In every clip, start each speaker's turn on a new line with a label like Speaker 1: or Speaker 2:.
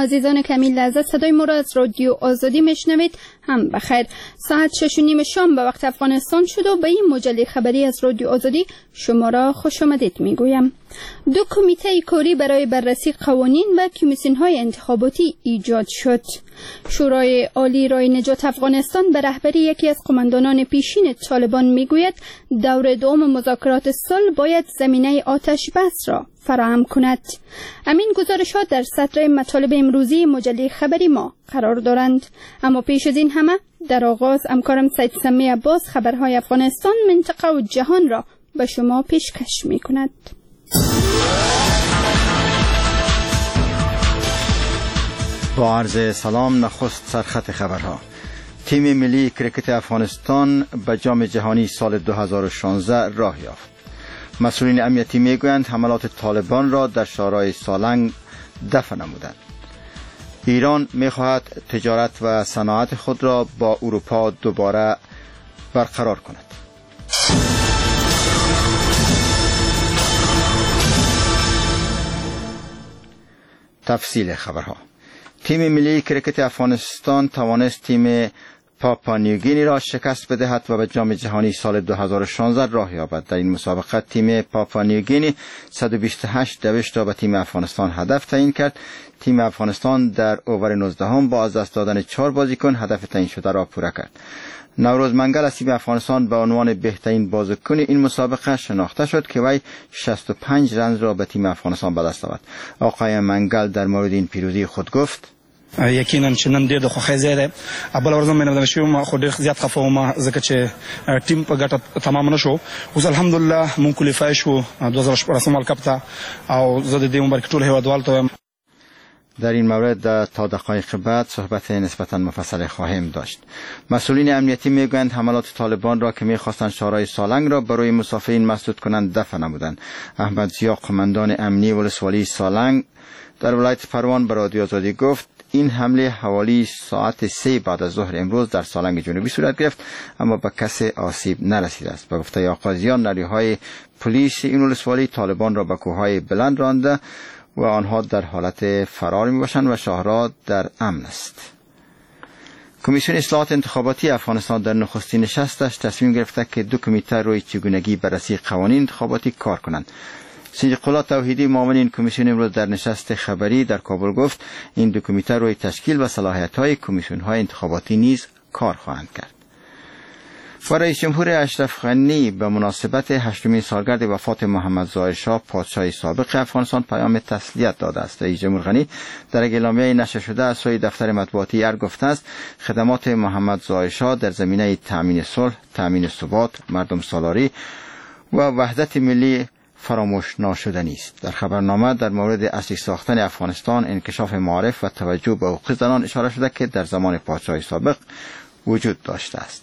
Speaker 1: عزیزان که همین لحظه صدای ما را از رادیو آزادی میشنوید هم بخیر. ساعت 6:30 شام به وقت افغانستان شد و به این مجله خبری از رادیو آزادی شما را خوش آمدید میگویم. 2 کمیته کاری برای بررسی قوانین و کمیسیون‌های انتخاباتی ایجاد شد. شورای عالی رای نجات افغانستان به رهبری یکی از قماندانان پیشین طالبان میگوید دور دوم مذاکرات صلح باید زمینه آتش بس را فراهم کند. همین گزارشات در سطر مطالب امروزی مجله خبری ما قرار دارند. اما پیش از این همه در آغاز همکارم سید سمی عباس خبرهای افغانستان، منطقه و جهان را به شما پیشکش می کند.
Speaker 2: با عرض سلام، نخست سرخط خبرها. تیم ملی کرکت افغانستان به جام جهانی سال 2016 راه یافت. مسئولین امنیتی میگویند حملات طالبان را در شهرهای سالنگ دفع نمودند. ایران میخواهد تجارت و صنعت خود را با اروپا دوباره برقرار کند. تفصیل خبرها. تیم ملی کرکت افغانستان توانست تیم پاپا نیوگینی را شکست بدهد و به جام جهانی سال 2016 راه یابد. در این مسابقه تیم پاپا نیوگینی 128 دوش را به تیم افغانستان هدف تعیین کرد. تیم افغانستان در اوور 19 با از دست دادن 4 بازیکن هدف تعیین شده را پوره کرد. نوروز منگل از تیم افغانستان به عنوان بهترین بازیکن این مسابقه شناخته شد که وی 65 رنز را به تیم افغانستان به دست آورد. آقای منگل در مورد این پیروزی خود گفت:
Speaker 3: یقینا چې نن ډېر د خوښۍ ځای دی. بله ورځ مې نه شوم، خو ډېر زیات خفه وم ځکه چې ټیم په ګټه تمام نه شو. اوس الحمدلله مونږ کوالیفای شو 2014 ورلد کپ ته، او زه د دې عمر کې ټول هیوادوالو ته وایم.
Speaker 2: در این مورد تا دقایق بعد صحبت نسبتا مفصل خواهیم داشت. مسئولین امنیتی میگویند حملات طالبان را که میخواستند شهرهای سالنگ را برای مسافرین مسدود کنند دفع نمودند. احمد ضیا قماندان امنی ولسوالی سالنگ در ولایت پروان به رادیو آزادی گفت این حمله حوالی ساعت 3 بعد از ظهر امروز در سالنگ جنوبی صورت گرفت، اما به کسی آسیب نرسیده است. به گفته آقای ضیا، نیروهای پلیس این ولسوالی طالبان را به کوههای بلند رانده و آنها در حالت فرار میباشند و شهرها در امن است. کمیسیون اصلاحات انتخاباتی افغانستان در نخستین نشستش تصمیم گرفته که 2 کمیته روی چگونگی بررسی قوانین انتخاباتی کار کنند. سنجقلا توحیدی معاون این کمیسیون امروز در نشست خبری در کابل گفت این 2 کمیته روی تشکیل و صلاحیت‌های کمیسیون‌های انتخاباتی نیز کار خواهند کرد. و رئیس جمهور اشرف غنی به مناسبت 8مین سالگرد وفات محمد ظاهر شاه پادشاه سابق افغانستان پیام تسلیت داده است. رئیس جمهور غنی در اعلامیه نشر شده از سوی دفتر مطبوعاتی ارگ گفته است خدمات محمد ظاهر شاه در زمینه تأمین صلح، تأمین ثبات، مردم سالاری و وحدت ملی فراموش ناشدنی است. در خبرنامه در مورد اصلی ساختن افغانستان، انکشاف معارف و توجه به حقوق زنان اشاره شده که در زمان پادشاه سابق وجود داشته است.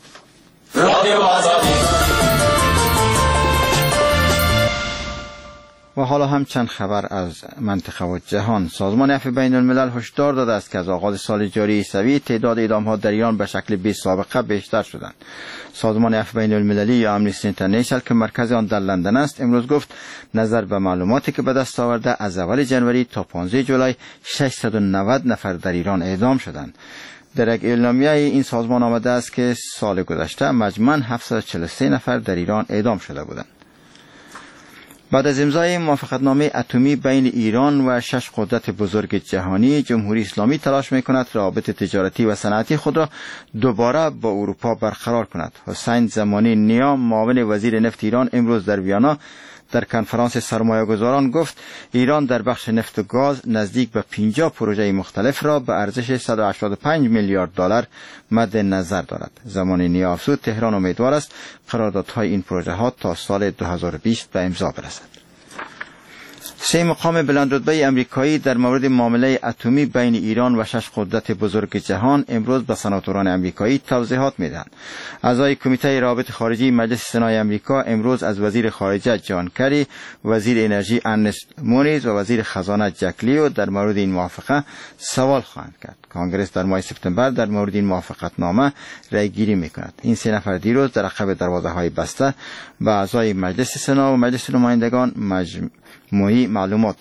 Speaker 2: و حالا هم چند خبر از منطقه و جهان. سازمان عفو بین الملل هشدار داده است که از آغاز سال جاری عیسوی تعداد اعدام‌ها در ایران به شکل بی سابقه بیشتر شدند. سازمان عفو بین المللی یا امنیستی اینترنشنال که مرکز آن در لندن است امروز گفت نظر به معلوماتی که به دست آورده از اول جنوری تا 15 جولای 690 نفر در ایران اعدام شدند. در یک اعلامیه این سازمان آمده است که سال گذشته مجموعاً 743 نفر در ایران اعدام شده بودند. بعد از امضای موافقتنامه اتمی بین ایران و 6 قدرت بزرگ جهانی، جمهوری اسلامی تلاش می‌کند روابط تجارتی و صنعتی خود را دوباره با اروپا برقرار کند. حسین زمانی نیا، معاون وزیر نفت ایران، امروز در ویانا در کنفرانس سرمایه‌گذاران گفت ایران در بخش نفت و گاز نزدیک به 50 پروژه مختلف را به ارزش 185 میلیارد دلار مد نظر دارد. زمانی نیا افزود تهران امیدوار است قراردادهای این پروژه ها تا سال 2020 به امضا برسد. 3 مقام بلندرتبه امریکایی در مورد معامله اتمی بین ایران و 6 قدرت بزرگ جهان امروز به سناتوران امریکایی توضیحات میدهند. اعضای کمیته روابط خارجی مجلس سنای امریکا امروز از وزیر خارجه جان کری، وزیر انرژی ارنست مونیز و وزیر خزانه جک لیو در مورد این موافقه سوال خواهند کرد. کانگرس در ماه سپتامبر در مورد این موافقتنامه رأی گیری میکند. این 3 نفر دیروز در عقب دروازه‌های بسته به اعضای مجلس سنا و مجلس نمایندگان مجموعی معلومات دادند.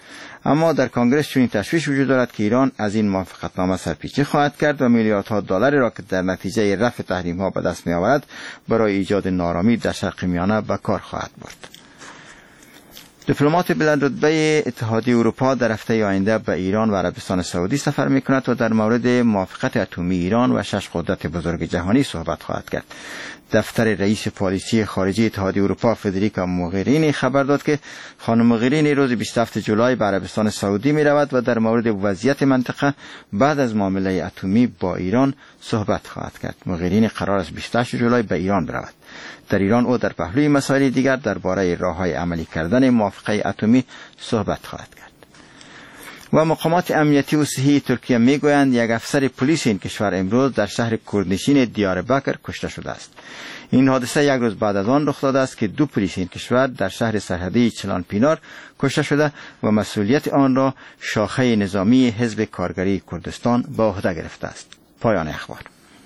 Speaker 2: اما در کنگره چنین تشویش وجود دارد که ایران از این موافقتنامه سرپیچی خواهد کرد و میلیاردها دلار را که در نتیجه رفع تحریم‌ها به دست می‌آورد برای ایجاد نارامی در شرق میانه به کار خواهد برد. دیپلمات بلندرتبه اتحادیه اروپا در هفته آینده به ایران و عربستان سعودی سفر می‌کند و در مورد موافقت اتمی ایران و 6 قدرت بزرگ جهانی صحبت خواهد کرد. دفتر رئیس پالیسی خارجی اتحادیه اروپا فدریکا موغرینی خبر داد که خانم موغرینی روز 27 جولای به عربستان سعودی می رود و در مورد وضعیت منطقه بعد از معامله اتمی با ایران صحبت خواهد کرد. موغرینی قرار است 28 جولای به ایران برود. در ایران او در پهلوی مسائل دیگر درباره راه‌های عملی کردن موافقه اتمی صحبت خواهد کرد. و مقامات امنیتی و صحی ترکیه میگویند یک افسر پلیس این کشور امروز در شهر کردنشین دیاربکر کشته شده است. این حادثه یک روز بعد از آن رخ داده است که 2 پلیس این کشور در شهر سرحدی چلانپینار کشته شده و مسئولیت آن را شاخه نظامی حزب کارگری کردستان به عهده گرفته است. پایان اخبار.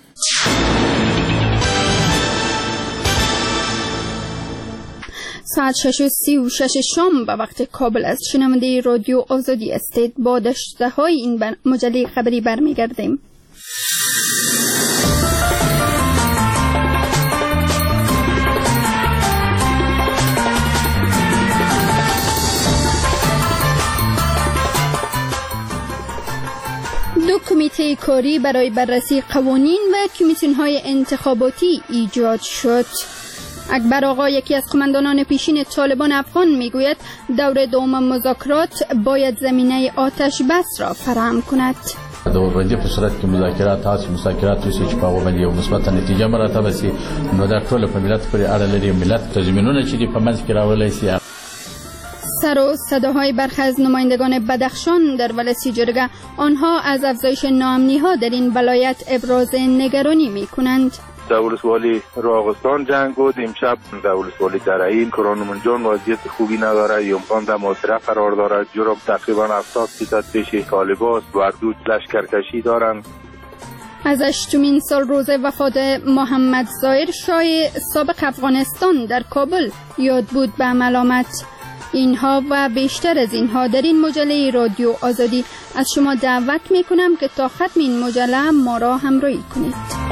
Speaker 1: ساعت 6:36 شام به وقت کابل از شنونده رادیو آزادی استید. با داشته های این مجله خبری برمیگردیم. دو کمیته کاری برای بررسی قوانین و کمیسیون‌های انتخاباتی ایجاد شد. اکبر آقا، یکی از قماندانان پیشین طالبان افغان، میگوید دور دوم مذاکرات باید زمینه آتش بس را فراهم کند.
Speaker 4: دوربندی په صورت کې مذاکرات وشي چې په هغه باندې یو مثبت نتیجه مراتبه سي، نو دا ټول په ملت پورې اړه لري. ملت تضمینونه چې په منځ کې راولای سي.
Speaker 1: سر و صداهای برخی از نمایندگان بدخشان در ولسی جرگه، آنها از افزایش ناامنی‌ها در این ولایت ابراز نگرانی می‌کنند.
Speaker 5: در ولسوالی راغستان جنگ بود، امشب در ولسوالی درعین کرانمنجان وضعیت خوبی نداره، یمقان در محاصره قرار داره. جرم تقریبا 70% پیش طالبان و اردو لشکرکشی دارند.
Speaker 1: از 8مین سال روز وفات محمد ظاهر شاه سابق افغانستان در کابل یاد بود به ملامت. اینها و بیشتر از اینها در این مجله رادیو آزادی. از شما دعوت میکنم که تا ختم این مجله ما را همراهی کنید.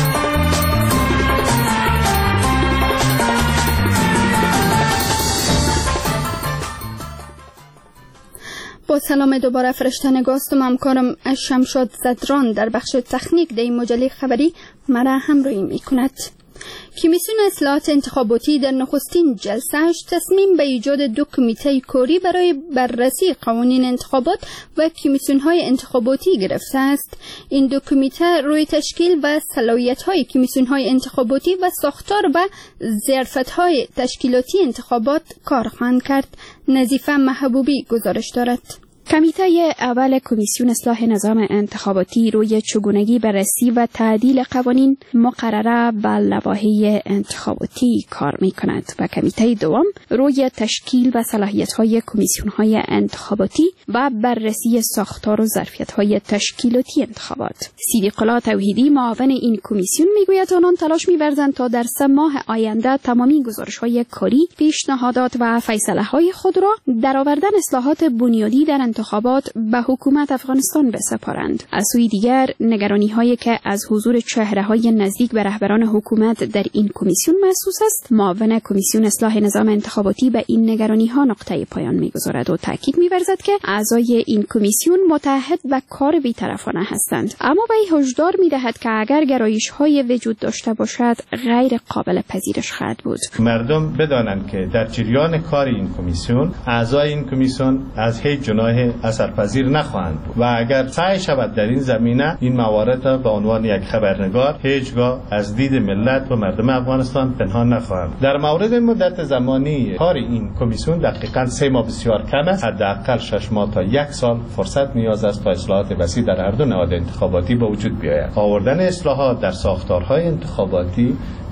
Speaker 1: با سلام دوباره فرشته نگاست و همکارم شمشاد زدران در بخش تکنیک در این مجله خبری مرا همراهی می کند. کمیسیون اصلاحات انتخاباتی در نخستین جلسه‌اش تصمیم به ایجاد 2 کمیته کاری برای بررسی قوانین انتخابات و کمیسیون‌های انتخاباتی گرفته است. این 2 کمیته روی تشکیل و صلاحیت‌های کمیسیون‌های انتخاباتی و ساختار و ظرفیت‌های تشکیلاتی انتخابات کار خواهند کرد. نظیفه محبوبی گزارش دارد.
Speaker 6: کمیته اول کمیسیون اصلاح نظام انتخاباتی روی چگونگی بررسی و تعدیل قوانین مقرره به لوایح انتخاباتی کار می کند و کمیته دوم روی تشکیل و صلاحیت‌های کمیسیون‌های انتخاباتی و بررسی ساختار و ظرفیت‌های تشکیلاتی انتخابات. صدیق الله توحیدی معاون این کمیسیون میگوید آنان تلاش می‌ورزند تا در 3 ماه آینده تمامی گزارش‌های کاری، پیشنهادات و فیصله‌های خود را در آوردن اصلاحات بنیادی در انتخابات به حکومت افغانستان بسپارند. از سوی دیگر نگرانی‌هایی که از حضور چهره‌های نزدیک به رهبران حکومت در این کمیسیون محسوس است، معاون کمیسیون اصلاح نظام انتخاباتی به این نگرانی‌ها نقطه پایان می‌گذارد و تاکید می‌ورزد که اعضای این کمیسیون متحد و کار بی‌طرفانه هستند، اما به هشدار می‌دهد که اگر گرایش‌های وجود داشته باشد غیر قابل پذیرش خواهد بود.
Speaker 7: مردم بدانند که در جریان کار این کمیسیون اعضای این کمیسیون از هیچ جناح اثرپذیر نخواهند بود و اگر سعی شود در این زمینه این موارد را به عنوان یک خبرنگار هیچگاه از دید ملت و مردم افغانستان پنهان نخواهند. در مورد مدت زمانی کار این کمیسیون دقیقاً 3 ماه بسیار کم است. حداقل 6 ماه تا 1 سال فرصت نیاز است تا اصلاحات وسیع در هر دو نهاد انتخاباتی به وجود بیاید. آوردن اصلاحات در ساختارهای انتخاباتی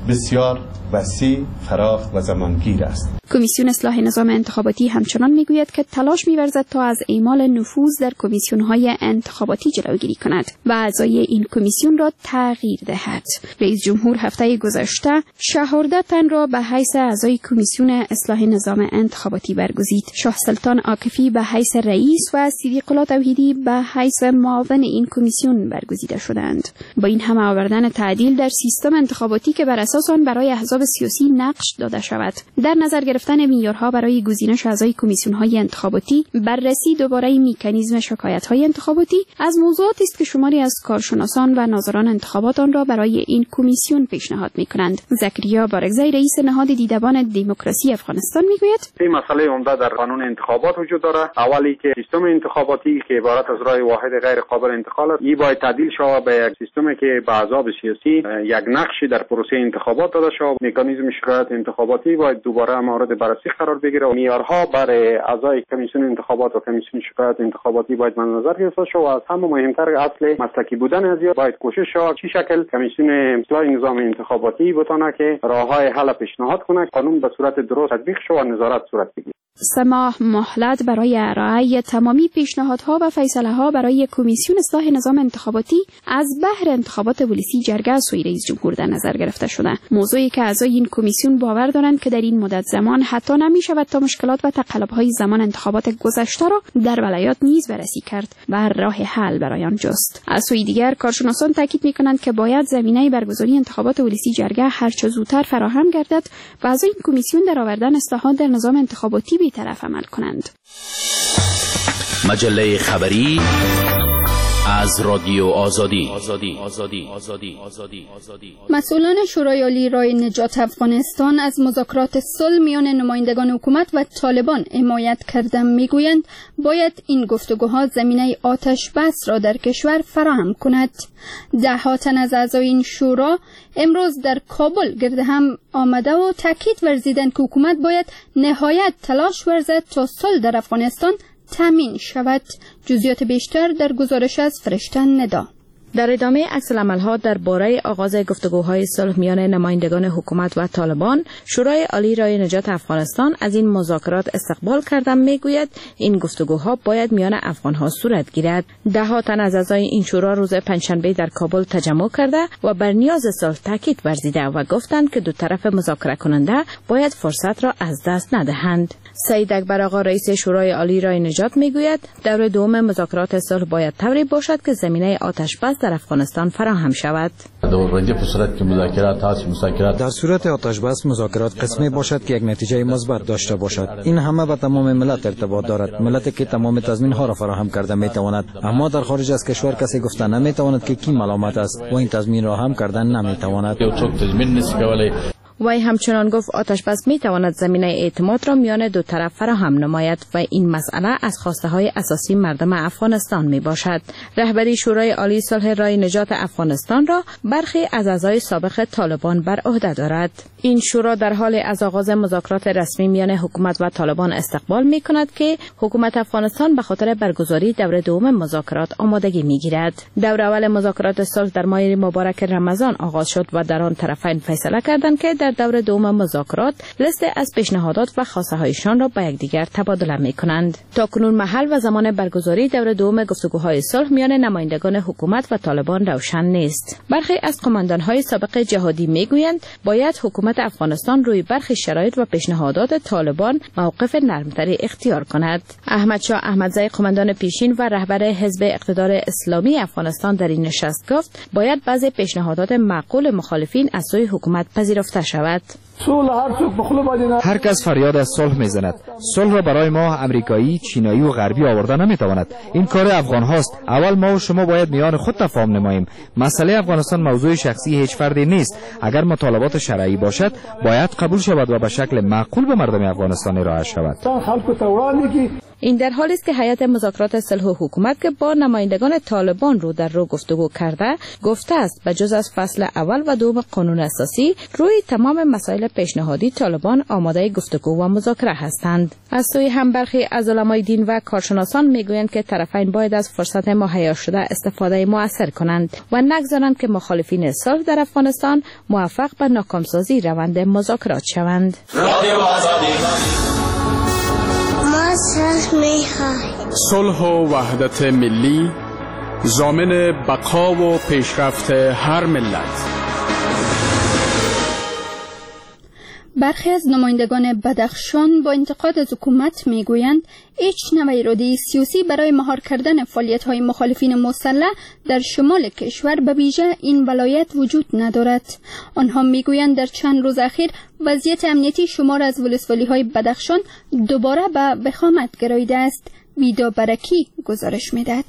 Speaker 7: بسیار وسیع، فراخ و زمانگیر است.
Speaker 6: کمیسیون اصلاح نظام انتخاباتی همچنان میگوید که تلاش می‌ورزد تا از اعمال نفوذ در کمیسیون‌های انتخاباتی جلوگیری کند و اعضای این کمیسیون را تغییر دهد. رئیس جمهور هفته گذشته 14 تن را به حیث اعضای کمیسیون اصلاح نظام انتخاباتی برگزید. شاه سلطان عاکفی به حیث رئیس و صدیق الله توحیدی به حیث معاون این کمیسیون برگزیده شدند. با این همه آوردن تعدیل در سیستم انتخاباتی که بر اساس آن برای احزاب سیاسی نقش داده شود، در نظر گرفتن معیارها برای گزینش اعضای کمیسیون‌های انتخاباتی، بررسی دوباره مکانیزم شکایت‌های انتخاباتی از موضوعاتی است که شماری از کارشناسان و ناظران انتخابات آن را برای این کمیسیون پیشنهاد می‌کنند. زکریا بارگزی رئیس نهاد دیدبان دموکراسی افغانستان میگوید:
Speaker 8: این مسئله عمده در قانون انتخابات وجود دارد. اولی که سیستم انتخاباتی که عبارت از رای واحد غیر قابل انتقال است، این باید تبدیل شود به یک سیستمی که به احزاب سیاسی یک نقشی در پروسه انتخابات داده شود. مکانیزم شکایت انتخاباتی باید دوباره مورد بررسی قرار بگیره و معیارها برای اعضای کمیسیون انتخابات و کمیسیون شکایت انتخاباتی باید مد نظر گرفته شود و از همه مهمتر اصل مسلکی بودن از باید کوشش شود چه شکل کمیسیون اصلاح نظام انتخاباتی بتونه که راههای حل پیشنهاد کنه، قانون به صورت درست تطبیق شود و نظارت صورت بگیره.
Speaker 6: 3 ماه مهلت برای ارائه تمامی پیشنهادها و فیصله‌ها برای کمیسیون اصلاح نظام انتخاباتی از بهر انتخابات ولسی جرگه سوی رئیس جمهور در نظر گرفته شده. موضوعی که اعضای این کمیسیون باور دارند که در این مدت زمان حتی نمی‌شود تا مشکلات و تقلب‌های زمان انتخابات گذشته را در ولایات نیز بررسی کرد و راه حل برای آن جست. از سوی دیگر کارشناسان تاکید می‌کنند که باید زمینه برگزاری انتخابات ولسی جرگه هر چه زودتر فراهم گردد و اعضای این کمیسیون در آوردن اصلاحات در نظام انتخاباتی طرف عمل کنند.
Speaker 9: مجله خبری از رادیو آزادی.
Speaker 1: مسئولان شورای عالی رای نجات افغانستان از مذاکرات صلح میان نمایندگان حکومت و طالبان حمایت کردند. میگویند باید این گفتگوها زمینه آتش بس را در کشور فراهم کند. 10 تن از اعضای این شورا امروز در کابل گرد هم آمده و تاکید ورزیدند که حکومت باید نهایت تلاش ورزد تا صلح در افغانستان تامین شود. جزئیات بیشتر در گزارش از فرشته ندا.
Speaker 10: در ادامه عکس‌العمل‌ها درباره آغاز گفتگوهای صلح میان نمایندگان حکومت و طالبان، شورای عالی رای نجات افغانستان از این مذاکرات استقبال کرده میگوید این گفتگوها باید میان افغان‌ها صورت گیرد. 10 تن از اعضای این شورا روز پنجشنبه در کابل تجمع کرده و بر نیاز صلح تاکید ورزیده و گفتند که دو طرف مذاکره کننده باید فرصت را از دست ندهند. سید اکبر آقا رئیس شورای عالی رای نجات میگوید دور دوم مذاکرات صلح باید طوری باشد که زمینه آتش بس در افغانستان فراهم شود.
Speaker 11: در صورت آتش بس مذاکرات قسمی باشد که یک نتیجه مثبت داشته باشد. این همه به تمام ملت ارتباط دارد، ملتی که تمام تضمین ها را فراهم کرده میتواند، اما در خارج از کشور کسی گفته نمیتواند که کی ملامت است و این تضمین را هم کردن نمیتواند.
Speaker 10: وی همچنان گفت آتش بس می تواند زمینه اعتماد را میان دو طرف فراهم نماید و این مسئله از خواسته های اساسی مردم افغانستان می باشد. رهبری شورای عالی صلح رای نجات افغانستان را برخی از اعضای سابق طالبان بر عهده دارد. این شورا در حال از آغاز مذاکرات رسمی میان حکومت و طالبان استقبال می کند که حکومت افغانستان به خاطر برگزاری دور دوم مذاکرات آمادگی می گیرد. دور اول مذاکرات صلح در ماه مبارک رمضان آغاز شد و در آن طرفین فیصله کردند که در دور دوم مذاکرات لیست از پیشنهادات و خواسته هایشان را با یکدیگر تبادله می کنند. تاکنون محل و زمان برگزاری دور دوم گفتگوهای صلح میان نمایندگان حکومت و طالبان روشن نیست. برخی از قماندان‌های سابق جهادی میگویند باید حکومت افغانستان روی برخی شرایط و پیشنهادات طالبان موقف نرمتری اختیار کند. احمد شاه احمدزی قماندان پیشین و رهبر حزب اقتدار اسلامی افغانستان در این نشست گفت باید بعضی پیشنهادات معقول مخالفین از سوی حکومت پذیرفته شود.
Speaker 12: هر کس فریاد از صلح میزند. صلح را برای ما امریکایی، چینایی و غربی آورده نمیتواند. این کار افغان هاست. اول ما و شما باید میان خود تفاهم نماییم. مسئله افغانستان موضوع شخصی هیچ فردی نیست. اگر مطالبات شرعی باشد باید قبول شود و به شکل معقول به مردم افغانستان ارائه شود.
Speaker 10: این در حالی است که هیئت مذاکرات صلح و حکومت که با نمایندگان طالبان رو در رو گفتگو کرده گفته است بجز از فصل اول و دوم قانون اساسی روی تمام مسائل پیشنهادی طالبان آماده گفتگو و مذاکره هستند. از سوی هم برخی از علمای دین و کارشناسان میگویند که طرفین باید از فرصت مهیا شده استفاده مؤثر کنند و نگذارند که مخالفین صلح در افغانستان موفق به ناکامسازی روند مذاکرات شوند.
Speaker 13: صلح و وحدت ملی ضامن بقا و پیشرفت هر ملت.
Speaker 1: برخی از نمایندگان بدخشان با انتقاد از حکومت میگویند هیچ نوع اراده سیاسی برای مهار کردن فعالیت‌های مخالفین مسلح در شمال کشور به ویژه این ولایت وجود ندارد. آنها میگویند در چند روز اخیر وضعیت امنیتی شمار از ولسوالی‌های بدخشان دوباره به وخامت گراییده است. ویدا برکی گزارش می‌دهد.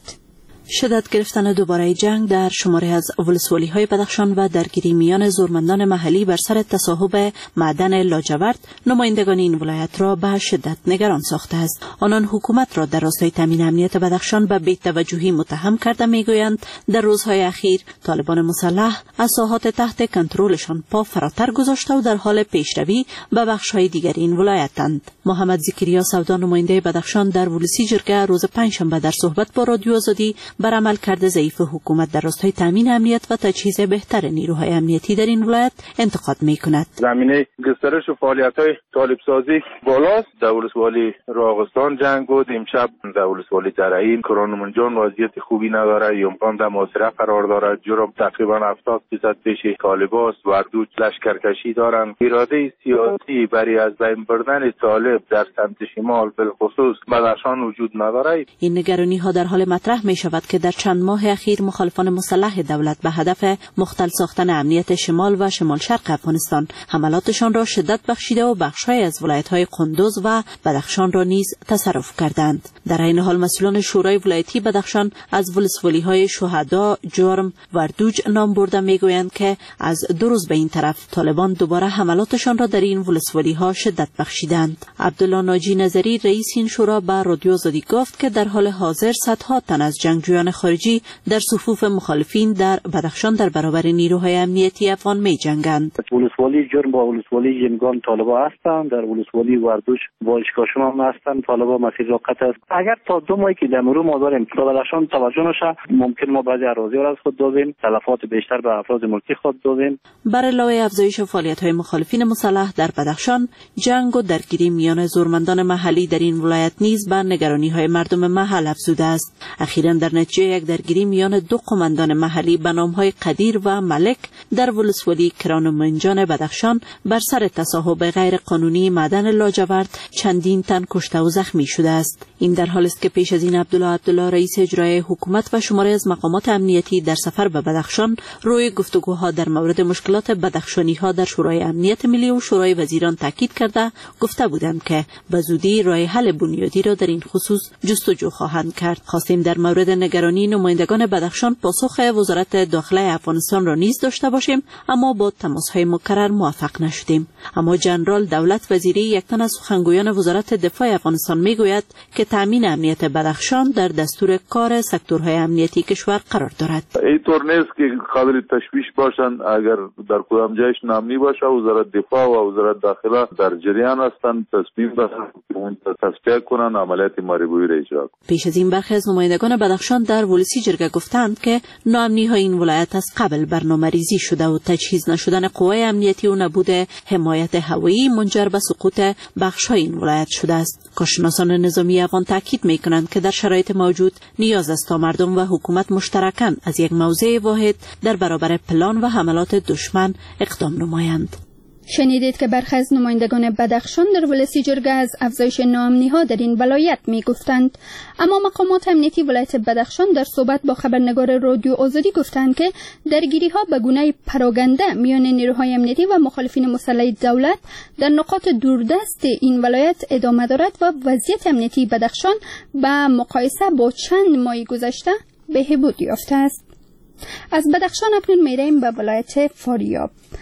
Speaker 14: شدت گرفتن دوباره جنگ در شماره از ولسوالی‌های بدخشان و درگیری میان زورمندان محلی بر سر تصاحب معدن لاجورد نمایندگان این ولایت را به شدت نگران ساخته است. آنان حکومت را در راستای تامین امنیت بدخشان به بی‌توجهی متهم کرده میگویند در روزهای اخیر طالبان مسلح از ساحات تحت کنترلشان پا فراتر گذاشته و در حال پیشروی به بخش‌های دیگر این ولایتند. محمد زکریا سودا نماینده بدخشان در ولسی جرگه روز پنجشنبه در صحبت با رادیو آزادی بر عملکرد ضعیف حکومت در راستای تامین امنیت و تجهیز بهتر نیروهای امنیتی در این ولایت انتقاد می‌کند.
Speaker 5: زمینه گسترش و فعالیت‌های طالب‌سازی بالاست. در ولسوالی راغستان جنگ بود. امشب در ولسوالی درعین کرانمنجان وضعیت خوبی نداره. یمقان در محاصره قرار دارد. جرم تقریبا 70% پیش طالباست. وردوج لشکرکشی دارند. اراده سیاسی برای از بین بردن طالب در سمت شمال بالخصوص بدخشان وجود نداره.
Speaker 14: این نگرانی‌ها در حال مطرح می‌شود که در چند ماه اخیر مخالفان مسلح دولت به هدف مختل ساختن امنیت شمال و شمال شرق افغانستان حملاتشان را شدت بخشیده و بخش‌های از ولایت‌های قندوز و بدخشان را نیز تصرف کردند. در این حال مسئولان شورای ولایتی بدخشان از ولسوالی‌های شهدا، جرم، وردوج نام برده میگویند که از 2 روز به این طرف طالبان دوباره حملاتشان را در این ولسوالی‌ها شدت بخشیدند. عبدالله ناجی نظری رئیس این شورا به رادیو آزادی گفت که در حال حاضر صدها تن از جنگجویان خارجی در صفوف مخالفین در بدخشان در برابر نیروهای امنیتی افغان می جنگند.
Speaker 15: ولسوالی جرم با ولسوالی یمگان طالبا هستند، در ولسوالی وردوش با اشکاشم هم هستند. طالبا مسیر را قطع است. اگر تا 2 ماهی که در مرو ما داریم تا بدخشان توجه نشه ممکن ما بعضی اراضی را از خود دادیم، تلفات بیشتر به افراد ملکی خود دادیم.
Speaker 14: بر علاوه افزایش فعالیت‌های مخالفین مسلح در بدخشان، جنگ و درگیری میان زورمندان محلی در این ولایت نیز به نگرانی‌های مردم محل افزوده است. اخیراً در نتیجه یک درگیری میان 2 قماندان محلی به نام‌های قدیر و ملک در ولسوالی کرانمنجان بدخشان بر سر تصاحب غیر قانونی معدن لاجورد چندین تن کشته و زخمی شده است. این در حالی است که پیش از این عبدالله رئیس اجرایی حکومت و شماری از مقامات امنیتی در سفر به بدخشان روی گفتگوها در مورد مشکلات بدخشانی‌ها در شورای امنیت ملی و شورای وزیران تاکید کرده گفته بودند که به زودی راه حل بنیادی را در این خصوص جستجو خواهند کرد. خواستیم در مورد نگرانی نمایندگان بدخشان پاسخ وزارت داخله افغانستان را نیز داشته باشیم، اما با تماس‌های مکرر موفق نشدیم. اما جنرال دولت وزیری یک تن از سخنگویان وزارت دفاع افغانستان میگوید که تامین امنیت بدخشان در دستور کار سکتورهای امنیتی کشور قرار دارد.
Speaker 5: اینطور نیست که قابل تشویش باشند. اگر در کدام جایش نامنی باشه وزارت دفاع و وزارت داخله در جریان هستند تصمیم بگیرند اون تصفیه کنند عملیات ماریبویی را اجرا کنند.
Speaker 14: پیش از این برخی از نمایندگان بدخشان در ولسی جرگه گفتند که ناامنی‌های این ولایت از قبل برنامه‌ریزی شده و تجهیز نشدن قوای امنیتی و نبود حمایت هوایی منجر به سقوط بخش‌های این ولایت شده است. کارشناسان نظامی افغان تاکید می‌کنند که در شرایط موجود نیاز است تا مردم و حکومت مشترکاً از یک موضع واحد در برابر پلان و حملات دشمن اقدام نمایند.
Speaker 1: شنیدید که برخی از نمایندگان بدخشان در ولسی جرگه از افزایش ناامنی‌ها در این ولایت می‌گفتند. اما مقامات امنیتی ولایت بدخشان در صحبت با خبرنگار رادیو آزادی گفتند که درگیری‌ها به گونه پراگنده میان نیروهای امنیتی و مخالفین مسلح دولت در نقاط دوردست این ولایت ادامه دارد و وضعیت امنیتی بدخشان به مقایسه با چند ماه گذشته بهبود یافته است. از بدخشان اکنون می‌رویم به ولایت فاریاب.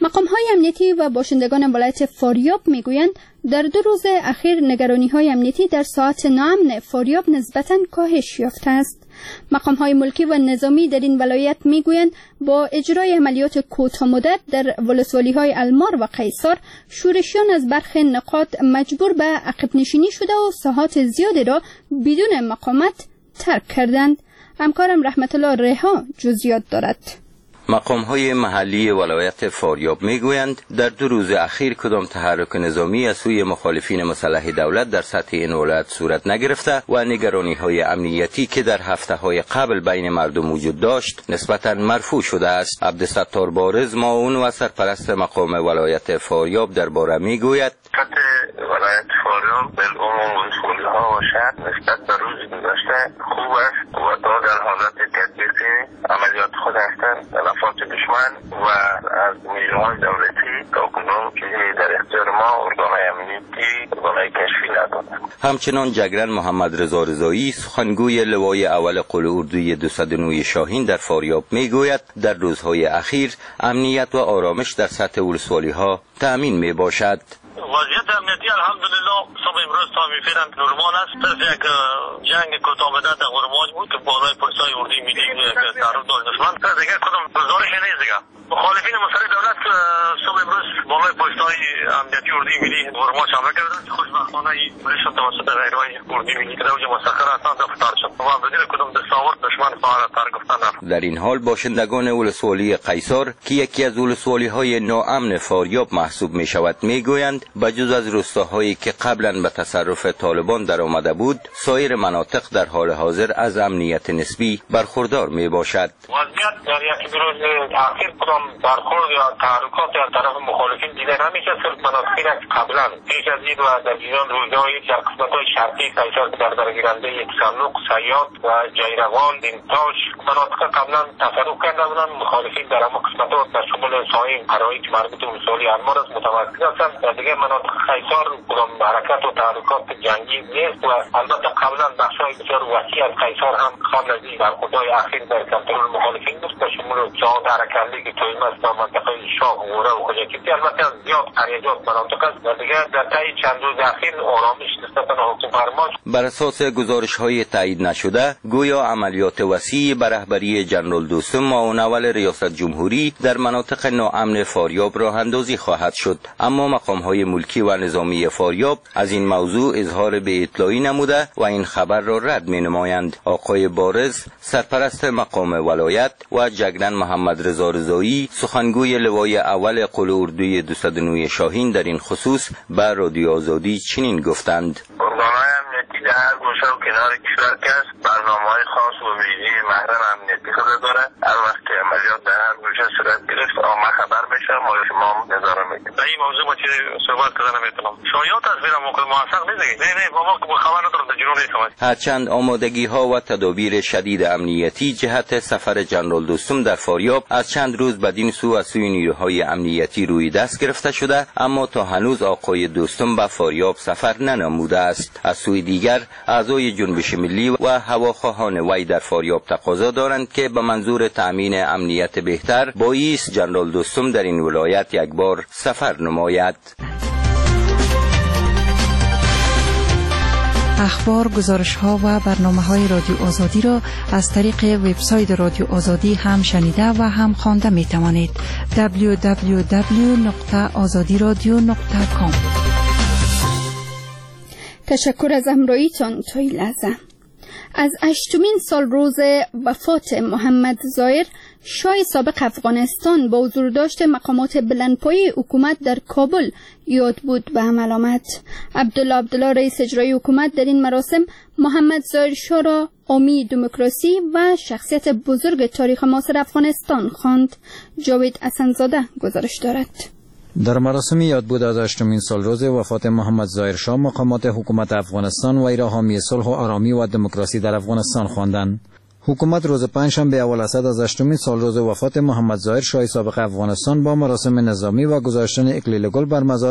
Speaker 1: مقام‌های امنیتی و باشندگان ولایت فاریاب میگویند در 2 روز اخیر نگرانی‌های امنیتی در ساعات ناامن فاریاب نسبتاً کاهش یافته است. مقام‌های ملکی و نظامی در این ولایت میگویند با اجرای عملیات کوتاه‌مدت در ولسوالی‌های المار و قیصر، شورشیان از برخی نقاط مجبور به عقب نشینی شده و ساحات زیادی را بدون مقاومت ترک کردند. همکارم رحمت الله ریحا جزئیات دارد.
Speaker 16: مقام‌های محلی ولایت فاریاب میگویند در 2 روز اخیر کدام تحرک نظامی از سوی مخالفین مسلح دولت در سطح این ولایت صورت نگرفته و نگرانی‌های امنیتی که در هفته‌های قبل بین مردم وجود داشت نسبتاً مرفوع شده است. عبدالستار بارز معاون و سرپرست مقام ولایت فاریاب درباره میگوید
Speaker 17: ولایت فاریاب بالعموم مسئولها و شهر نسبت به روز گذشته خوب است و در حالت تطبیق عملیات خود هستند. تلفات دشمن و از نیروهای دولتی تا کنون چیزی در اختیار ما ارگانهای امنیتی ارگانهای کشفی ندادند.
Speaker 16: همچنان جگرن محمد رضا رضایی سخنگوی لوای اول قل اردوی 209 شاهین در فاریاب میگوید در روزهای اخیر امنیت و آرامش در سطح ولسوالی‌ها تأمین میباشد.
Speaker 17: وضعیت امنیتی الحمدلله صبح امروز تا میفیرم نرمال است. طرف یک جنگ کوتاه‌مدت در غرماج بود که بالای پستای اردوی ملی تعرض داشت دشمن. دیگه کدام گزارش نیست دیگه. مخالفین مسلح دولت صبح امروز بالای پستای امنیتی اردوی ملی غرماج حمله کردند. خوشبختانه این پلیس توسط نیروهای اردوی ملی که اوج مسخر هستند رفتار شد و بدون کدام دستاورد دشمن فعال تر گفتن.
Speaker 16: در این حال باشندگان ولسوالی قیصر که یکی از ولسوالی‌های ناامن فاریاب محسوب می‌شود میگویند بجز از روستاهایی که قبلا به تصرف طالبان در آمده بود، سایر مناطق در حال حاضر از امنیت نسبی برخوردار می باشد.
Speaker 17: وضعیت در یک روز اخیر کدام برخورد یا تحرکات از طرف مخالفین دیده نمیشه. صرف مناطقی که قبلا پیش از این و در جریان روزهای در قسمت‌های شرقی قیصر در درگیرنده یک صندوق سیاد و جیروان دینتاش مناطق قبلا تصرف کرده بودند. مخالفین در همه قسمت‌ها در شمول سایر قرایی که مربوط به ولسوالی المار است متمرکز هستند. دیگه مناطق قیصر کدام حرکت و تحرکات جنگی نیست و البته قبلا بخش‌های بسیار وسیع از قیصر هم قبل از این برخوردهای اخیر در کنترل مخالفین بود به شمول ساحات حرکتی که تویمه در منطقه شاه و غوره و خجکیتی. البته زیاد قریجات مناطق است و دیگه در طی چند روز اخیر آرامش نسبت به حکم فرمان.
Speaker 16: بر اساس گزارش‌های تایید نشده گویا عملیات وسیع به رهبری جنرال دوستم معاون اول ریاست جمهوری در مناطق ناامن فاریاب راه اندازی خواهد شد، اما مقام‌های ملکی و نظامی فاریاب از این موضوع اظهار به اطلاعی نموده و این خبر را رد می‌نمایند. آقای بارز سرپرست مقام ولایت و جگرن محمد رضا رضایی سخنگوی لوای اول قل اردوی 209 شاهین در این خصوص به رادیو آزادی چنین گفتند:
Speaker 17: ارگان‌های امنیتی در هر گوشه و کنار کشور که است برنامه‌های خاص و ویژه محرم امنیتی خود داره. هر وقت که عملیات در هر گوشه صورت گرفت ما خبر بشه ما شما نظاره میکنیم. در این موضوع ما چیزی صحبت کردن نمیتونم. شایعات از میرم موقع موثق نیست. نه ما خبر ندارم در جنون نیستم.
Speaker 16: هرچند آمادگی‌ها و تدابیر شدید امنیتی جهت سفر جنرال دوستم در فاریاب از چند روز بدین سو از سوی نیروهای امنیتی روی دست گرفته شده، اما تا هنوز آقای دوستم به فاریاب سفر ننموده است. از سوی دیگر اعضای جنبش ملی و هواخواهان وی در فاریاب تقاضا دارند که به منظور تأمین امنیت بهتر بایست جنرال دوستم در این ولایت یک بار سفر نماید.
Speaker 18: اخبار، گزارش‌ها و برنامه‌های رادیو آزادی را از طریق وبسایت رادیو آزادی هم شنیده و هم خوانده می‌توانید. www.azadiradio.com.
Speaker 1: تشکر از همراهیتان تا این لحظه. از 8مین سال روز وفات محمد ظاهر شاه سابق افغانستان با حضور داشت مقامات بلندپایه حکومت در کابل یاد بود به عمل آمد. عبدالله رئیس اجرایی حکومت در این مراسم محمد ظاهر شاه را حامی دموکراسی و شخصیت بزرگ تاریخ معاصر افغانستان خواند. جاوید حسن‌زاده گزارش دارد.
Speaker 11: در مراسم یادبود از 8مین سالروز وفات محمد ظاهر شاه مقامات حکومت افغانستان وی را حامی صلح و آرامی و دموکراسی در افغانستان خواندند. حکومت روز پنجشنبه اول اسد از 8مین سالروز وفات محمد ظاهر شاه سابق افغانستان با مراسم نظامی و گذاشتن اکلیل گل بر مزارش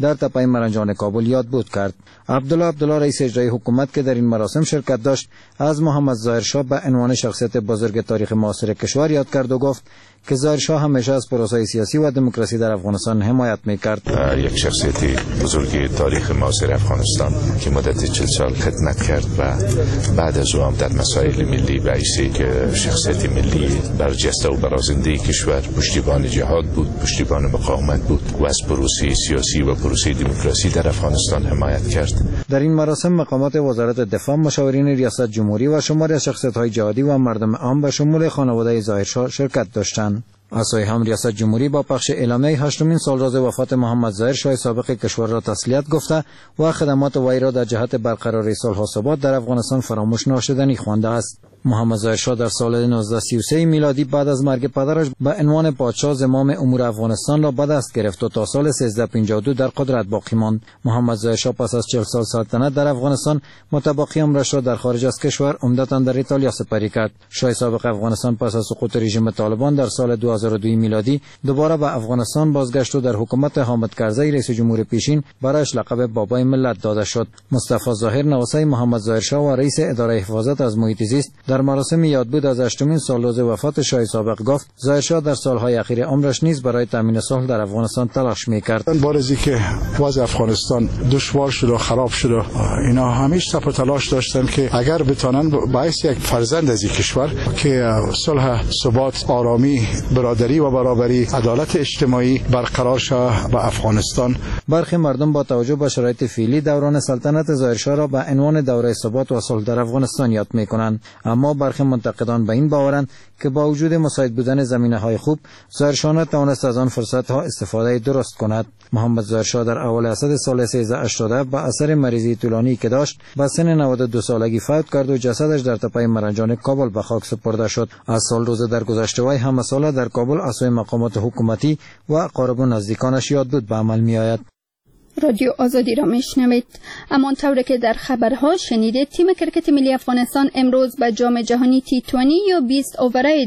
Speaker 11: در تپه مرنجان کابل یادبود کرد. عبدالله رئیس اجرایی حکومت که در این مراسم شرکت داشت از محمد ظاهر شاه به عنوان شخصیت بزرگ تاریخ معاصر کشور یاد کرد و گفت که ظاهر شاه همیشه از پروسه سیاسی و دموکراسی در افغانستان حمایت می‌کرد.
Speaker 19: یک شخصیت بزرگ تاریخ معاصر افغانستان که مدت 40 سال خدمت کرد و بعد از او هم در مسائل ملی باعثی که شخصیت ملی برجسته و برازنده کشور پشتیبان جهاد بود، پشتیبان مقاومت بود و از پروسه سیاسی و پروسه دموکراسی در افغانستان حمایت کرد. در این مراسم مقامات وزارت دفاع، مشاورین ریاست جمهوری و شماری از شخصیت‌های جهادی و مردم عام به شمول خانواده ظاهر شاه شرکت داشتند. از سوی هم ریاست جمهوری با پخش اعلامیه 8مین سالروز وفات محمد ظاهر شاه سابق کشور را تسلیت گفته و خدمات وی را در جهت برقراری صلح و ثبات در افغانستان فراموش نشدنی خوانده است. محمد ظاهر شاه در سال 1933 میلادی بعد از مرگ پدرش به عنوان پادشاه زمام امور افغانستان را به دست گرفت و تا سال 1352 در قدرت باقی ماند. محمد ظاهر شاه پس از 40 سال سلطنت در افغانستان متبقی عمرش را در خارج از کشور عمدتاً در ایتالیا سپری کرد. شاه سابق افغانستان پس از سقوط رژیم طالبان در سال 2002 میلادی دوباره به افغانستان بازگشت و در حکومت حامد کرزی رئیس جمهور پیشین برایش لقب بابای ملت داده شد. مصطفی ظاهر نواسه محمد ظاهر شاه و رئیس اداره حفاظت از محیط زیست در مراسم یادبود از 8مین سالروز وفات شاه سابق گفت ظاهر شاه در سالهای اخیر عمرش نیز برای تامین صلح در افغانستان تلاش می‌کرد.
Speaker 20: بارزی که وضع افغانستان دشوار شد و خراب شد، اینا همیشه تپ تلاش داشتن که اگر بتونن باعث یک فرزند از این کشور که صلح، ثبات، آرامی، برادری و برابری، عدالت اجتماعی برقرار شود به افغانستان.
Speaker 11: برخی مردم با توجه به شرایط فعلی دوران سلطنت ظاهر شاه را به عنوان دوره ثبات و صلح در افغانستان یاد می‌کنند، اما برخی منتقدان به این باورند که با وجود مساعد بودن زمینه‌های خوب، ظاهر شاه نتوانست از آن فرصت‌ها استفاده درست کند. محمد ظاهر شاه در اول اسد سال 1380 با اثر مریضی طولانی که داشت به سن 92 سالگی فوت کرد و جسدش در تپه مرنجان کابل به خاک سپرده شد. از سال روز در گذشته وی همه ساله در کابل از سوی مقامات حکومتی و اقارب و نزدیکانش یادبود به عمل می‌آید.
Speaker 1: رادیو آزادی را میشنوید. همانطور که در خبرها شنیدید، تیم کرکت ملی افغانستان امروز به جام جهانی T20 یا 20 اووره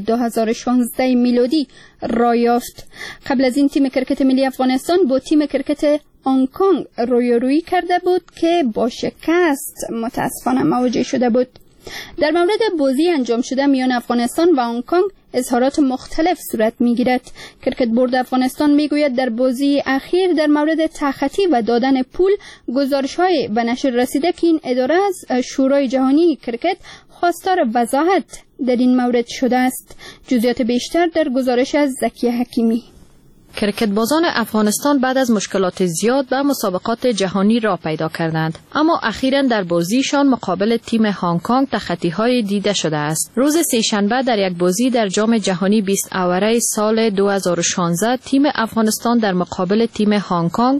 Speaker 1: 2016 میلادی راه یافت. قبل از این تیم کرکت ملی افغانستان با تیم کرکت هنگ کنگ رویارویی کرده بود که با شکست متاسفانه مواجه شده بود. در مورد بازی انجام شده میان افغانستان و هنگ کنگ اظهارات مختلف صورت میگیرد. کرکت بورد افغانستان میگوید در بازی اخیر در مورد تخطی و دادن پول گزارش‌های به نشر رسیده که این اداره از شورای جهانی کرکت خواستار وضاحت در این مورد شده است. جزئیات بیشتر در گزارش از زکیه حکیمی.
Speaker 10: کرکت بازان افغانستان بعد از مشکلات زیاد به مسابقات جهانی را پیدا کردند، اما اخیراً در بازیشان مقابل تیم هنگ کنگ تخطی‌های دیده شده است. روز سه‌شنبه در یک بازی در جام جهانی 20 اوره سال 2016 تیم افغانستان در مقابل تیم هنگ کنگ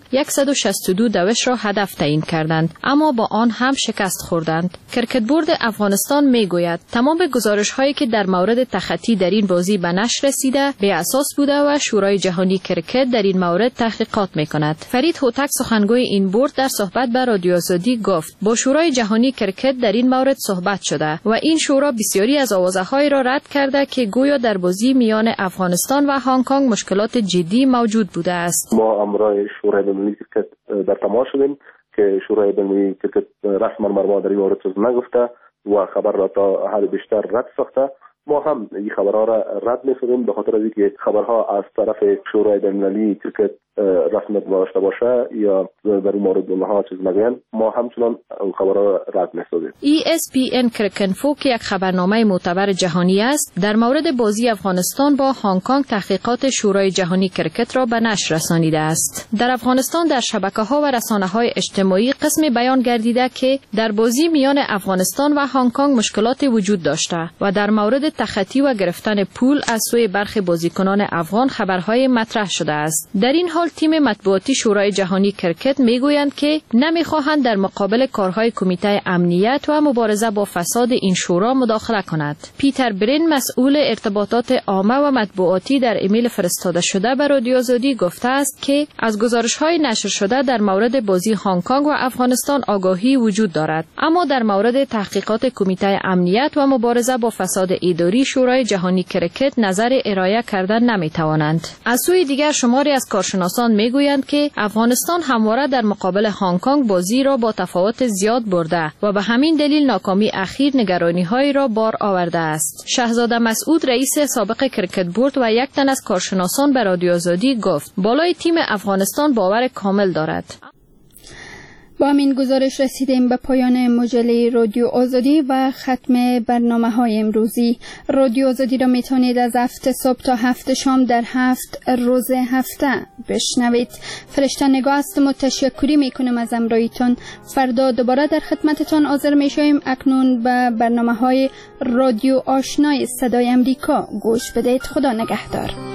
Speaker 10: 162 دوش را هدف تعیین کردند، اما با آن هم شکست خوردند. کرکت بورد افغانستان میگوید تمام گزارش‌هایی که در مورد تخطی در این بازی به نشر رسیده بی اساس بوده و شورای جهانی کرکت در این مورد تحقیقات می‌کند. فرید هوتک سخنگوی این بورد در صحبت با رادیو آزادی گفت با شورای جهانی کرکت در این مورد صحبت شده و این شورا بسیاری از آوازه‌های را رد کرده که گویا در بازی میان افغانستان و هنگ کنگ مشکلات جدی موجود بوده است.
Speaker 21: ما امرای شورای بین‌المللی کرکت در تماس شدیم که شورای بین‌المللی کرکت رسما ما در این مورد چیز نگفته و خبر را تا حد بیشتر رد ساخته. ما هم این خبرها را رد می‌کنیم به خاطر اینکه خبرها از طرف شورای بین‌المللی کرکت رسمیت داشته باشه یا در این مورد اونها چیز نگن، ما همچنان اون خبرها را رد می‌کنیم.
Speaker 10: ESPN کرکنفو که یک خبرنامه معتبر جهانی است در مورد بازی افغانستان با هنگ کنگ تحقیقات شورای جهانی کرکت را به نشر رسانیده است. در افغانستان در شبکه‌ها و رسانه‌های اجتماعی قسمی بیان گردیده که در بازی میان افغانستان و هنگ کنگ مشکلات وجود داشته و در مورد تخطی و گرفتن پول از سوی برخی بازیکنان افغان خبرهای مطرح شده است. در این حال تیم مطبوعاتی شورای جهانی کرکت میگویند که نمیخواهند در مقابل کارهای کمیته امنیت و مبارزه با فساد این شورا مداخله کند. پیتر برین مسئول ارتباطات عامه و مطبوعاتی در ایمیل فرستاده شده به رادیو آزادی گفته است که از گزارش‌های نشر شده در مورد بازی هنگ کنگ و افغانستان آگاهی وجود دارد، اما در مورد تحقیقات کمیته امنیت و مبارزه با فساد اداری شورای جهانی کرکت نظر ارائه کردن نمیتوانند. از سوی دیگر شماری از کارشناسان کارشناسان میگویند که افغانستان همواره در مقابل هنگ کنگ بازی را با تفاوت زیاد برده و به همین دلیل ناکامی اخیر نگرانی‌های را بار آورده است. شهزاده مسعود رئیس سابق کریکت بورد و یک تن از کارشناسان به رادیو آزادی گفت بالای تیم افغانستان باور کامل دارد.
Speaker 1: با همین گزارش رسیدیم به پایان مجله رادیو آزادی و ختم برنامه‌های امروزی. رادیو آزادی را میتونید از 7 صبح تا 7 شام در 7 روز هفته بشنوید. فرشته نگاه هستم و تشکری میکنم از همراهیتان. فردا دوباره در خدمتتان حاضر میشویم. اکنون به برنامه‌های رادیو آشنای صدای امریکا گوش بدهید. خدا نگهدار.